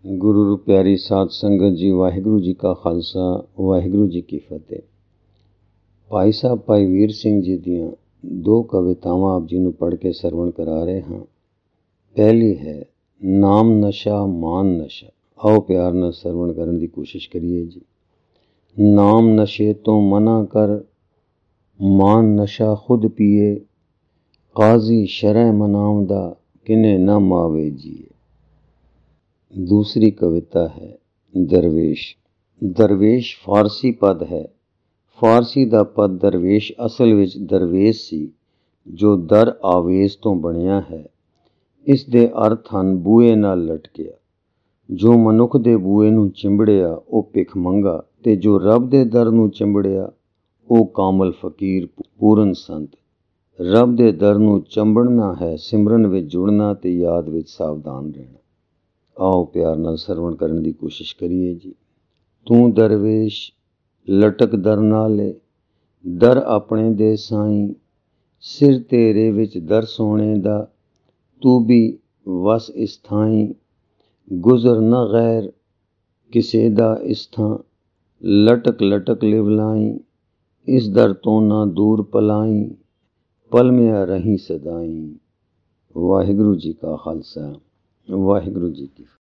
ਗੁਰੂ ਪਿਆਰੀ ਸਾਧ ਸੰਗਤ ਜੀ, ਵਾਹਿਗੁਰੂ ਜੀ ਕਾ ਖਾਲਸਾ, ਵਾਹਿਗੁਰੂ ਜੀ ਕੀ ਫਤਿਹ। ਭਾਈ ਸਾਹਿਬ ਭਾਈ ਵੀਰ ਸਿੰਘ ਜੀ ਦੀਆਂ ਦੋ ਕਵਿਤਾਵਾਂ ਆਪ ਜੀ ਨੂੰ ਪੜ੍ਹ ਕੇ ਸਰਵਣ ਕਰਾ ਰਹੇ ਹਾਂ। ਪਹਿਲੀ ਹੈ ਨਾਮ ਨਸ਼ਾ ਮਾਨ ਨਸ਼ਾ। ਆਓ ਪਿਆਰ ਨਾਲ ਸਰਵਣ ਕਰਨ ਦੀ ਕੋਸ਼ਿਸ਼ ਕਰੀਏ ਜੀ। ਨਾਮ ਨਸ਼ੇ ਤੋਂ ਮਨਾ ਕਰ, ਮਾਨ ਨਸ਼ਾ ਖੁਦ ਪੀਏ, ਕਾਜ਼ੀ ਸ਼ਰਅ ਮਨਾਵਦਾ ਕਿਨੇ ਨਾ ਮਾਵੇ ਜੀਏ। ਦੂਸਰੀ ਕਵਿਤਾ ਹੈ ਦਰਵੇਸ਼। ਦਰਵੇਸ਼ ਫਾਰਸੀ ਪਦ ਹੈ। ਫਾਰਸੀ ਦਾ ਪਦ ਦਰਵੇਸ਼ ਅਸਲ ਵਿੱਚ ਦਰਵੇਸ਼ ਸੀ, ਜੋ ਦਰ ਆਵੇਸ਼ ਤੋਂ ਬਣਿਆ ਹੈ। ਇਸ ਦੇ ਅਰਥ ਹਨ ਬੂਏ ਨਾਲ ਲਟਕਿਆ। ਜੋ ਮਨੁੱਖ ਦੇ ਬੂਏ ਨੂੰ ਚਿੰਬੜਿਆ ਉਹ ਭਿਖ ਮੰਗਾ, ਤੇ ਜੋ ਰੱਬ ਦੇ ਦਰ ਨੂੰ ਚਿੰਬੜਿਆ ਉਹ ਕਾਮਲ ਫਕੀਰ ਪੂਰਨ ਸੰਤ। ਰੱਬ ਦੇ ਦਰ ਨੂੰ ਚੰਬੜਨਾ ਹੈ, ਸਿਮਰਨ ਵਿੱਚ ਜੁੜਨਾ ਤੇ ਯਾਦ ਵਿੱਚ ਸਾਵਧਾਨ ਰਹਿਣਾ। ਆਓ ਪਿਆਰ ਨਾਲ ਸਰਵਣ ਕਰਨ ਦੀ ਕੋਸ਼ਿਸ਼ ਕਰੀਏ ਜੀ। ਤੂੰ ਦਰਵੇਸ਼ ਲਟਕ ਦਰ ਨਾਲੇ, ਦਰ ਆਪਣੇ ਦੇ ਸਾਈਂ, ਸਿਰ ਤੇਰੇ ਵਿੱਚ ਦਰ ਸੋਹਣੇ ਦਾ, ਤੂੰ ਵੀ ਵਸ ਇਸ ਥਾਈਂ, ਗੁਜ਼ਰ ਨਾ ਗੈਰ ਕਿਸੇ ਦਾ ਇਸ ਥਾਂ, ਲਟਕ ਲਟਕ ਲਿਵਲਾਈ, ਇਸ ਦਰ ਤੋਂ ਨਾ ਦੂਰ ਪਲਾਈ, ਪਲਮਿਆ ਰਹੀ ਸਦਾਈ। ਵਾਹਿਗੁਰੂ ਜੀ ਕਾ ਖਾਲਸਾ, ਵਾਹਿਗੁਰੂ ਜੀ ਕੀ ਫਤਿਹ।